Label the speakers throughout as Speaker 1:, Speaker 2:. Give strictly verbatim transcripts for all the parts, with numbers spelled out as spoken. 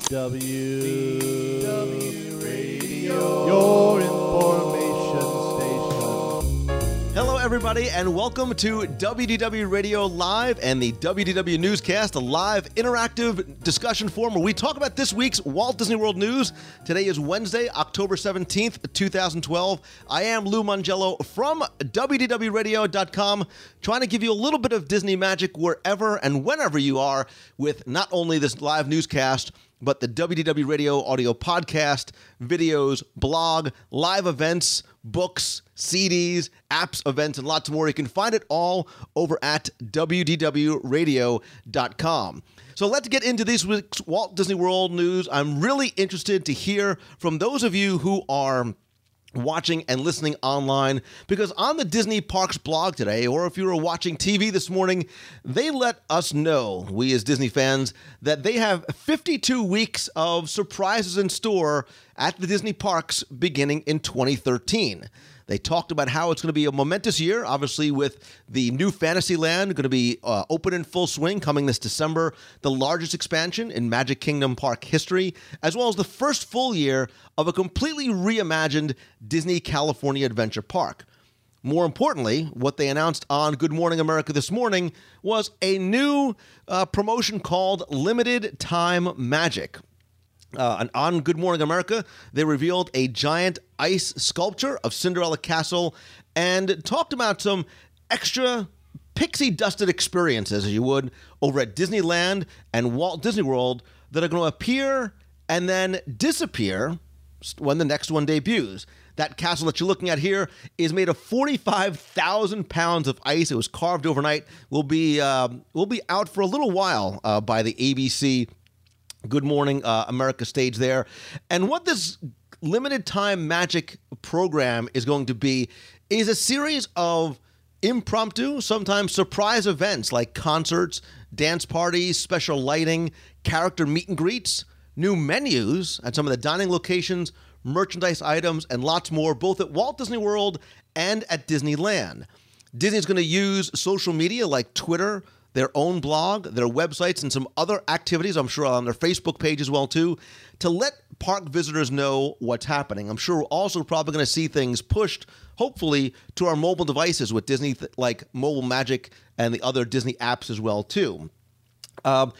Speaker 1: W W Radio, your information station.
Speaker 2: Hello, everybody, and welcome to W D W Radio Live and the W D W Newscast, a live interactive discussion forum where we talk about this week's Walt Disney World news. Today is Wednesday, October seventeenth, twenty twelve. I am Lou Mongello from W D W radio dot com, trying to give you a little bit of Disney magic wherever and whenever you are with not only this live newscast, but the W D W Radio audio podcast, videos, blog, live events, books, C Ds, apps, events, and lots more. You can find it all over at W D W radio dot com. So let's get into this week's Walt Disney World news. I'm really interested to hear from those of you who are watching and listening online, because on the Disney Parks blog today, or if you were watching T V this morning, they let us know, we as Disney fans, that they have fifty-two weeks of surprises in store at the Disney parks beginning in twenty thirteen. They talked about how it's going to be a momentous year, obviously, with the new Fantasyland going to be uh, open in full swing coming this December, the largest expansion in Magic Kingdom park history, as well as the first full year of a completely reimagined Disney California Adventure Park. More importantly, what they announced on Good Morning America this morning was a new uh, promotion called Limited Time Magic. Uh, and on Good Morning America, they revealed a giant ice sculpture of Cinderella Castle and talked about some extra pixie-dusted experiences, as you would, over at Disneyland and Walt Disney World that are going to appear and then disappear when the next one debuts. That castle that you're looking at here is made of forty-five thousand pounds of ice. It was carved overnight. Will be uh, will be out for a little while uh, by the A B C Good Morning uh, America stage there. And what this limited time magic program is going to be is a series of impromptu, sometimes surprise events like concerts, dance parties, special lighting, character meet and greets, new menus at some of the dining locations, merchandise items, and lots more, both at Walt Disney World and at Disneyland. Disney's going to use social media like Twitter, their own blog, their websites, and some other activities, I'm sure on their Facebook page as well, too, to let park visitors know what's happening. I'm sure we're also probably going to see things pushed, hopefully, to our mobile devices with Disney, th- like Mobile Magic and the other Disney apps as well, too. Um,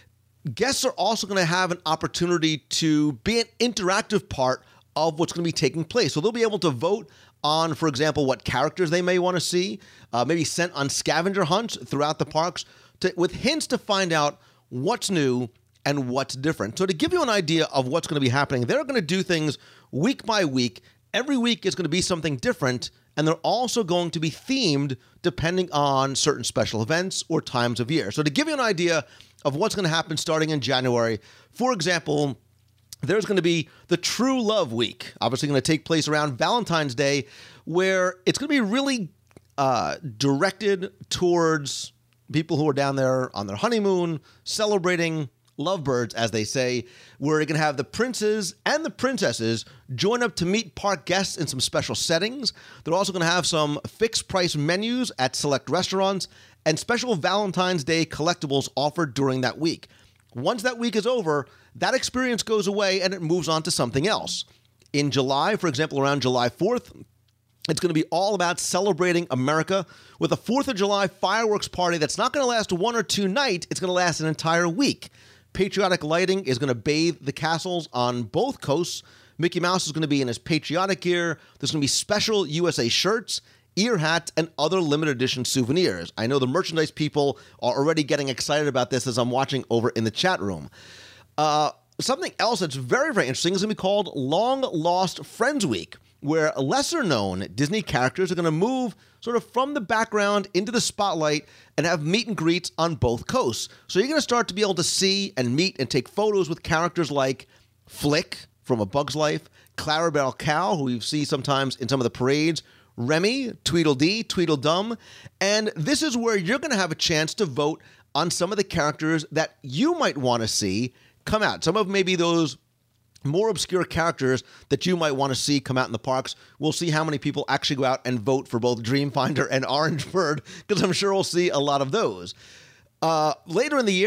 Speaker 2: guests are also going to have an opportunity to be an interactive part of what's going to be taking place. So they'll be able to vote on, for example, what characters they may want to see, uh, maybe sent on scavenger hunts throughout the parks to, with hints to find out what's new and what's different. So to give you an idea of what's going to be happening, they're going to do things week by week. Every week is going to be something different, and they're also going to be themed depending on certain special events or times of year. So to give you an idea of what's going to happen starting in January, for example, there's going to be the True Love Week, obviously going to take place around Valentine's Day, where it's going to be really uh, directed towards people who are down there on their honeymoon, celebrating lovebirds, as they say, where you're going to have the princes and the princesses join up to meet park guests in some special settings. They're also going to have some fixed price menus at select restaurants and special Valentine's Day collectibles offered during that week. Once that week is over, that experience goes away and it moves on to something else. In July, for example, around July fourth, it's going to be all about celebrating America with a fourth of July fireworks party that's not going to last one or two nights. It's going to last an entire week. Patriotic lighting is going to bathe the castles on both coasts. Mickey Mouse is going to be in his patriotic gear. There's going to be special U S A shirts, ear hats, and other limited edition souvenirs. I know the merchandise people are already getting excited about this as I'm watching over in the chat room. Uh, something else that's very, very interesting is going to be called Long Lost Friends Week, where lesser-known Disney characters are going to move sort of from the background into the spotlight and have meet and greets on both coasts. So you're going to start to be able to see and meet and take photos with characters like Flick from A Bug's Life, Clarabelle Cow, who we see sometimes in some of the parades, Remy, Tweedledee, Tweedledum, and this is where you're going to have a chance to vote on some of the characters that you might want to see come out. Some of maybe those more obscure characters that you might want to see come out in the parks. We'll see how many people actually go out and vote for both Dreamfinder and Orange Bird, because I'm sure we'll see a lot of those. Uh, later in the year,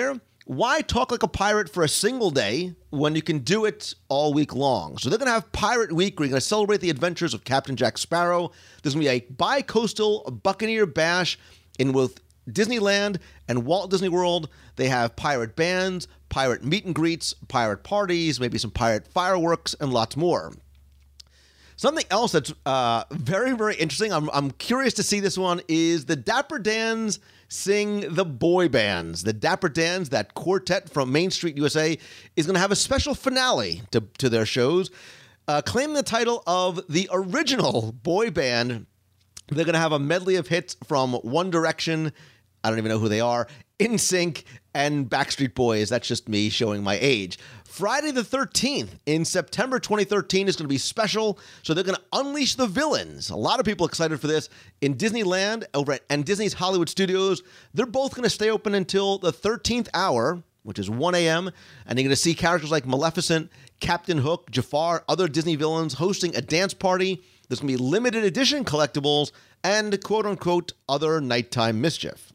Speaker 2: why talk like a pirate for a single day when you can do it all week long? So they're going to have Pirate Week, where you're going to celebrate the adventures of Captain Jack Sparrow. There's going to be a bi-coastal Buccaneer Bash in both Disneyland and Walt Disney World. They have pirate bands, pirate meet and greets, pirate parties, maybe some pirate fireworks, and lots more. Something else that's uh, very, very interesting, I'm, I'm curious to see this one, is the Dapper Dans sing the boy bands. The Dapper Dans, that quartet from Main Street, U S A, is going to have a special finale to, to their shows, uh, claiming the title of the original boy band. They're going to have a medley of hits from One Direction, I don't even know who they are, N Sync, and Backstreet Boys. That's just me showing my age. Friday the thirteenth in September twenty thirteen is going to be special, so they're going to unleash the villains. A lot of people excited for this. In Disneyland over at and Disney's Hollywood Studios, they're both going to stay open until the thirteenth hour, which is one a.m., and you're going to see characters like Maleficent, Captain Hook, Jafar, other Disney villains hosting a dance party. There's going to be limited edition collectibles and quote-unquote other nighttime mischief.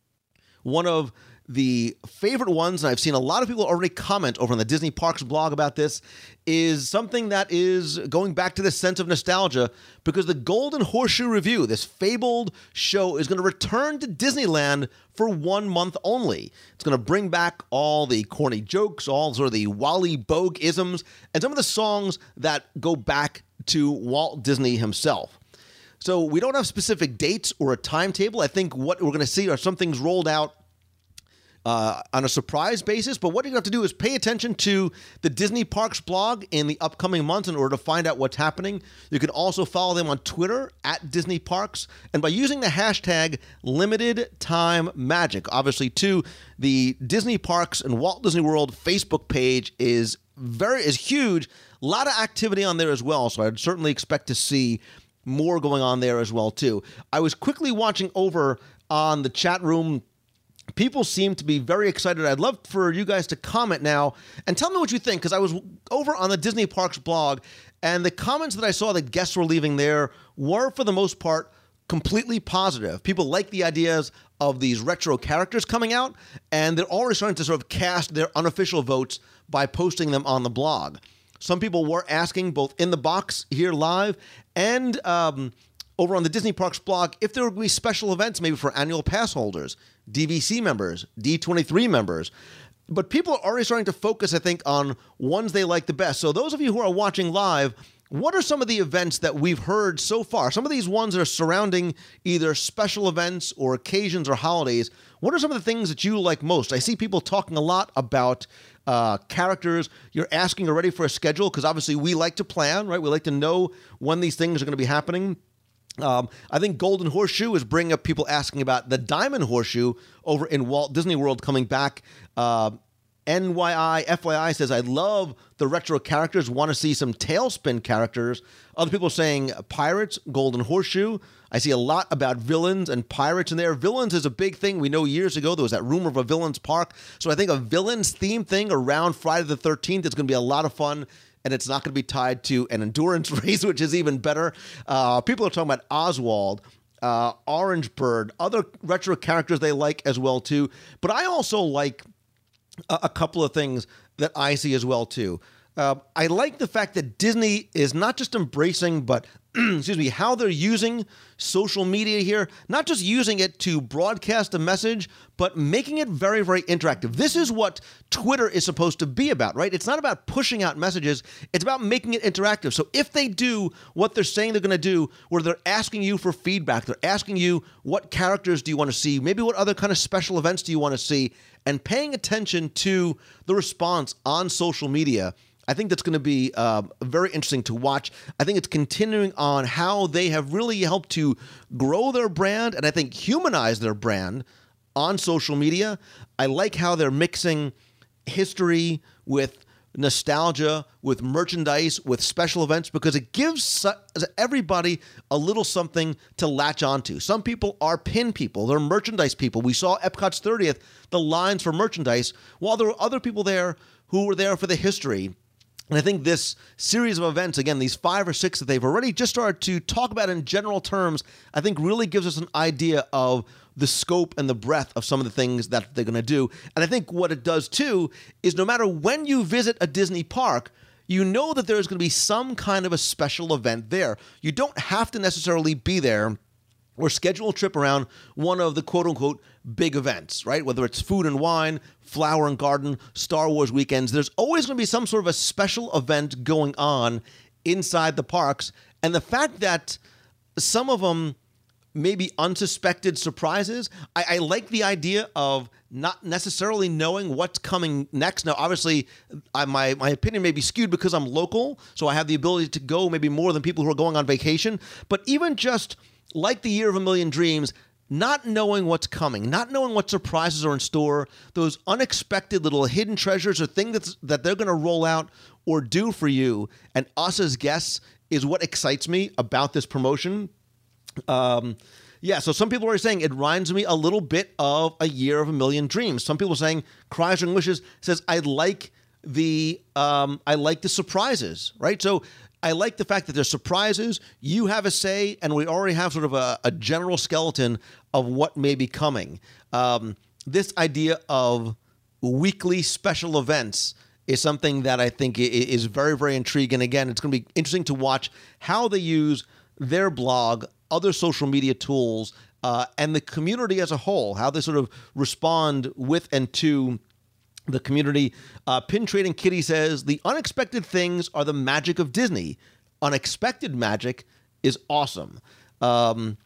Speaker 2: One of the favorite ones, and I've seen a lot of people already comment over on the Disney Parks blog about this, is something that is going back to this sense of nostalgia, because the Golden Horseshoe Revue, this fabled show, is going to return to Disneyland for one month only. It's going to bring back all the corny jokes, all sort of the Wally Bogue isms, and some of the songs that go back to Walt Disney himself. So we don't have specific dates or a timetable. I think what we're going to see are some things rolled out uh, on a surprise basis. But what you have to do is pay attention to the Disney Parks blog in the upcoming months in order to find out what's happening. You can also follow them on Twitter at Disney Parks. And by using the hashtag Limited Time Magic, obviously, too, the Disney Parks and Walt Disney World Facebook page is very is huge. A lot of activity on there as well. So I'd certainly expect to see more going on there as well, too. I was quickly watching over on the chat room. People seem to be very excited. I'd love for you guys to comment now and tell me what you think, because I was over on the Disney Parks blog, and the comments that I saw that guests were leaving there were, for the most part, completely positive. People like the ideas of these retro characters coming out, and they're already starting to sort of cast their unofficial votes by posting them on the blog. Some people were asking, both in the box here live and um, over on the Disney Parks blog, if there would be special events maybe for annual pass holders, D V C members, D twenty-three members. But people are already starting to focus, I think, on ones they like the best. So those of you who are watching live, what are some of the events that we've heard so far? Some of these ones that are surrounding either special events or occasions or holidays. What are some of the things that you like most? I see people talking a lot about uh, characters. You're asking already for a schedule, because obviously we like to plan, right? We like to know when these things are going to be happening. Um, I think Golden Horseshoe is bringing up people asking about the Diamond Horseshoe over in Walt Disney World coming back. Uh, N Y I, F Y I says, I love the retro characters, want to see some Tailspin characters. Other people are saying pirates, Golden Horseshoe. I see a lot about villains and pirates in there. Villains is a big thing. We know years ago there was that rumor of a villains park. So I think a villains theme thing around Friday the thirteenth is going to be a lot of fun. And it's not going to be tied to an endurance race, which is even better. Uh, people are talking about Oswald, uh, Orange Bird, other retro characters they like as well, too. But I also like a, a couple of things that I see as well, too. Uh, I like the fact that Disney is not just embracing, but excuse me, how they're using social media here, not just using it to broadcast a message, but making it very, very interactive. This is what Twitter is supposed to be about, right? It's not about pushing out messages. It's about making it interactive. So if they do what they're saying they're going to do, where they're asking you for feedback, they're asking you what characters do you want to see, maybe what other kind of special events do you want to see, and paying attention to the response on social media, I think that's going to be uh, very interesting to watch. I think it's continuing on how they have really helped to grow their brand and I think humanize their brand on social media. I like how they're mixing history with nostalgia, with merchandise, with special events, because it gives everybody a little something to latch onto. Some people are pin people. They're merchandise people. We saw Epcot's thirtieth, the lines for merchandise, while there were other people there who were there for the history And I think this series of events, again, these five or six that they've already just started to talk about in general terms, I think really gives us an idea of the scope and the breadth of some of the things that they're going to do. And I think what it does, too, is no matter when you visit a Disney park, you know that there's going to be some kind of a special event there. You don't have to necessarily be there or schedule a trip around one of the quote-unquote big events, right? Whether it's Food and Wine, Flower and Garden, Star Wars weekends, there's always going to be some sort of a special event going on inside the parks. And the fact that some of them may be unsuspected surprises, I, I like the idea of not necessarily knowing what's coming next. Now, obviously, I, my, my opinion may be skewed because I'm local, so I have the ability to go maybe more than people who are going on vacation. But even just like the Year of a Million Dreams, not knowing what's coming, not knowing what surprises are in store, those unexpected little hidden treasures or things that's, that they're going to roll out or do for you and us as guests is what excites me about this promotion. Um, yeah, so some people are saying it reminds me a little bit of A Year of a Million Dreams. Some people are saying Cries and Wishes says I like the um, I like the surprises, right? So I like the fact that there's surprises, you have a say, and we already have sort of a, a general skeleton of what may be coming. Um, this idea of weekly special events is something that I think is very, very intriguing. Again, it's going to be interesting to watch how they use their blog, other social media tools, uh, and the community as a whole, how they sort of respond with and to the community. uh, Pin Trading Kitty says, the unexpected things are the magic of Disney. Unexpected magic is awesome. Um,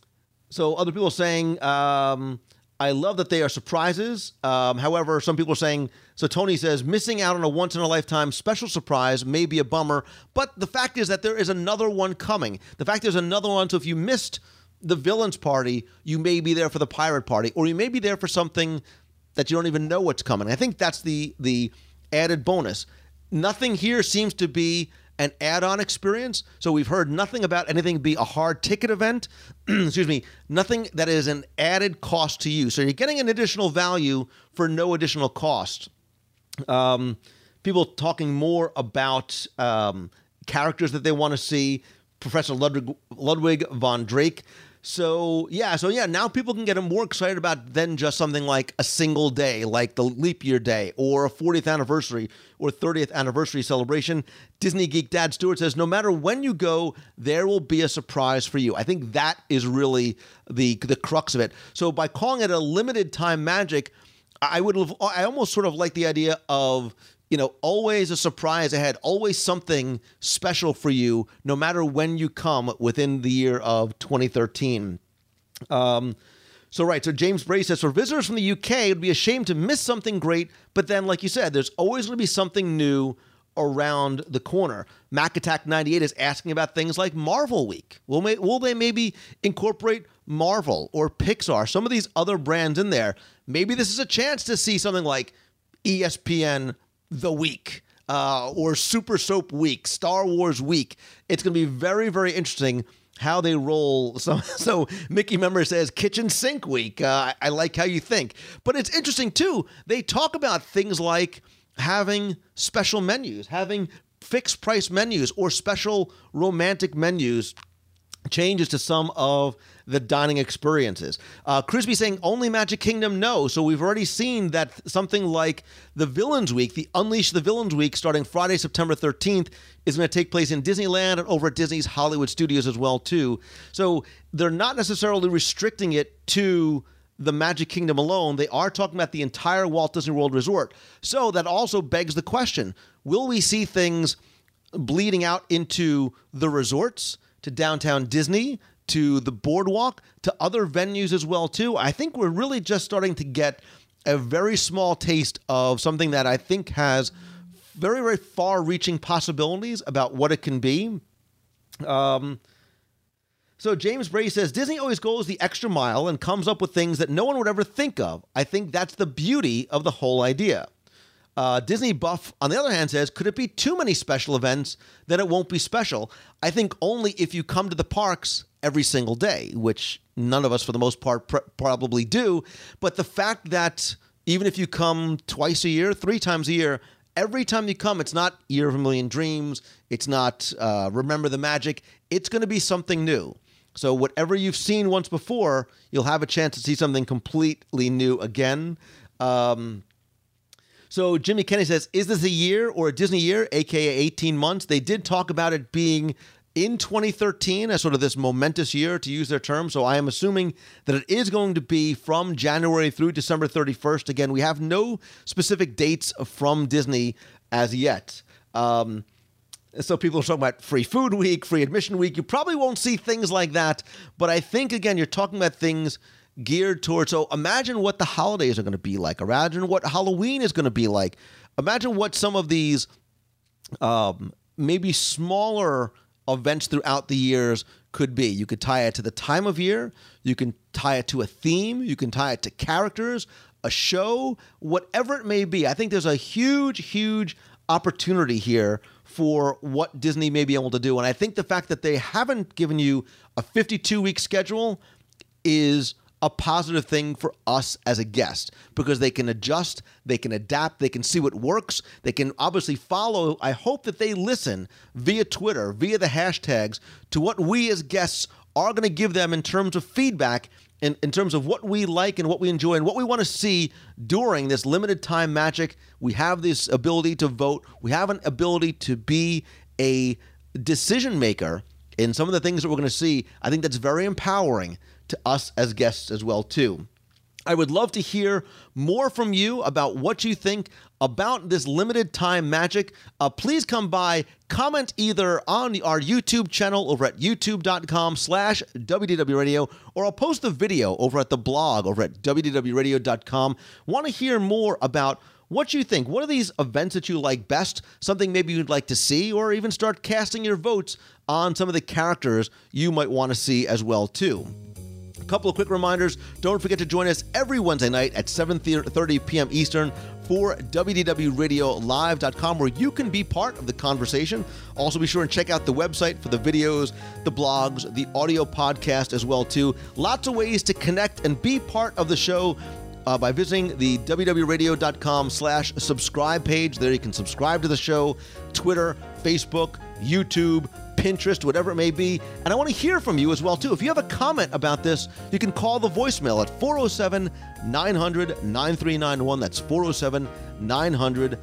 Speaker 2: so other people are saying, um, I love that they are surprises. Um, however, some people are saying, so Tony says, missing out on a once-in-a-lifetime special surprise may be a bummer, but the fact is that there is another one coming. The fact there's another one, so if you missed the Villains Party, you may be there for the Pirate Party, or you may be there for something that you don't even know what's coming. I think that's the the added bonus. Nothing here seems to be an add-on experience. So we've heard nothing about anything be a hard ticket event. Excuse me. Nothing that is an added cost to you. So you're getting an additional value for no additional cost. Um, people talking more about um, characters that they want to see. Professor Ludwig, Ludwig von Drake. So, yeah, so yeah, now people can get more excited about than just something like a single day, like the leap year day, or a fortieth anniversary or thirtieth anniversary celebration. Disney Geek Dad Stewart says, no matter when you go, there will be a surprise for you. I think that is really the the crux of it. So by calling it a limited time magic, I would have, I almost sort of like the idea of, you know, always a surprise ahead, always something special for you, no matter when you come within the year of twenty thirteen. Um, so, right. So James Bray says, for visitors from the U K, it would be a shame to miss something great. But then, like you said, there's always going to be something new around the corner. Mac Attack ninety-eight is asking about things like Marvel Week. Will, may, will they maybe incorporate Marvel or Pixar, some of these other brands in there? Maybe this is a chance to see something like E S P N The Week, uh, or Super Soap Week, Star Wars Week. It's going to be very, very interesting how they roll. So, so Mickey Member says Kitchen Sink Week. Uh, I, I like how you think. But it's interesting, too. They talk about things like having special menus, having fixed price menus or special romantic menus, changes to some of the dining experiences. Uh, Crispy saying only Magic Kingdom, no. So we've already seen that something like the Villains Week, the Unleash the Villains Week, starting Friday, September thirteenth, is going to take place in Disneyland and over at Disney's Hollywood Studios as well, too. So they're not necessarily restricting it to the Magic Kingdom alone. They are talking about the entire Walt Disney World Resort. So that also begs the question, will we see things bleeding out into the resorts, to downtown Disney, to the boardwalk, to other venues as well, too? I think we're really just starting to get a very small taste of something that I think has very, very far-reaching possibilities about what it can be. Um, so James Bray says, Disney always goes the extra mile and comes up with things that no one would ever think of. I think that's the beauty of the whole idea. Uh, Disney Buff, on the other hand, says, could it be too many special events that it won't be special? I think only if you come to the parks every single day, which none of us for the most part pr- probably do. But the fact that even if you come twice a year, three times a year, every time you come, it's not Year of a Million Dreams. It's not uh, Remember the Magic. It's going to be something new. So whatever you've seen once before, you'll have a chance to see something completely new again. Um, so Jimmy Kenny says, is this a year or a Disney year, a k a eighteen months? They did talk about it being in twenty thirteen as sort of this momentous year, to use their term. So I am assuming that it is going to be from January through December thirty-first. Again, we have no specific dates from Disney as yet. Um, so people are talking about free food week, free admission week. You probably won't see things like that. But I think, again, you're talking about things geared towards, so imagine what the holidays are going to be like. Imagine what Halloween is going to be like. Imagine what some of these um, maybe smaller events throughout the years could be. You could tie it to the time of year. You can tie it to a theme. You can tie it to characters, a show, whatever it may be. I think there's a huge, huge opportunity here for what Disney may be able to do. And I think the fact that they haven't given you a fifty-two week schedule is a positive thing for us as a guest, because they can adjust, they can adapt, they can see what works, they can obviously follow. I hope that they listen via Twitter, via the hashtags, to what we as guests are going to give them in terms of feedback, in, in terms of what we like and what we enjoy and what we want to see during this limited time magic. We have this ability to vote. We have an ability to be a decision maker in some of the things that we're going to see. I think that's very empowering to us as guests as well, too. I would love to hear more from you about what you think about this limited time magic. Uh, please come by, comment either on our YouTube channel over at youtube.com slash WDW Radio, or I'll post the video over at the blog over at W D W radio dot com. Want to hear more about what you think. What are these events that you like best? Something maybe you'd like to see, or even start casting your votes on some of the characters you might want to see as well, too. A couple of quick reminders. Don't forget to join us every Wednesday night at seven thirty p.m. Eastern for W D W radio live dot com, where you can be part of the conversation. Also, be sure and check out the website for the videos, the blogs, the audio podcast as well, too. Lots of ways to connect and be part of the show uh, by visiting the W W radio dot com slash subscribe page. There you can subscribe to the show, Twitter, Facebook, YouTube, Pinterest, whatever it may be. And I want to hear from you as well, too. If you have a comment about this, you can call the voicemail at four oh seven, nine hundred, nine three nine one. That's four oh seven, nine hundred,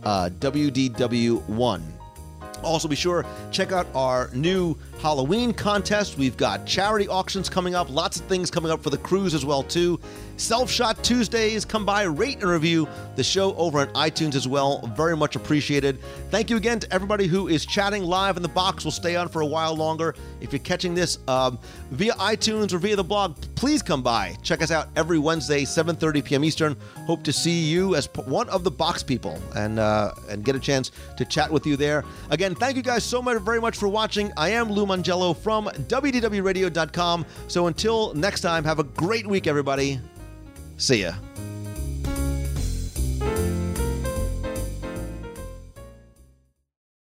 Speaker 2: W D W one. Also, be sure check out our new Halloween contest. We've got charity auctions coming up, lots of things coming up for the cruise as well, too. Self-Shot Tuesdays. Come by, rate and review the show over on iTunes as well. Very much appreciated. Thank you again to everybody who is chatting live in the box. We'll stay on for a while longer. If you're catching this um, via iTunes or via the blog, please come by. Check us out every Wednesday, seven thirty p.m. Eastern. Hope to see you as one of the box people and uh, and get a chance to chat with you there. Again, thank you guys so much, very much for watching. I am Lou Mongello from W D W radio dot com. So until next time, have a great week, everybody. See ya.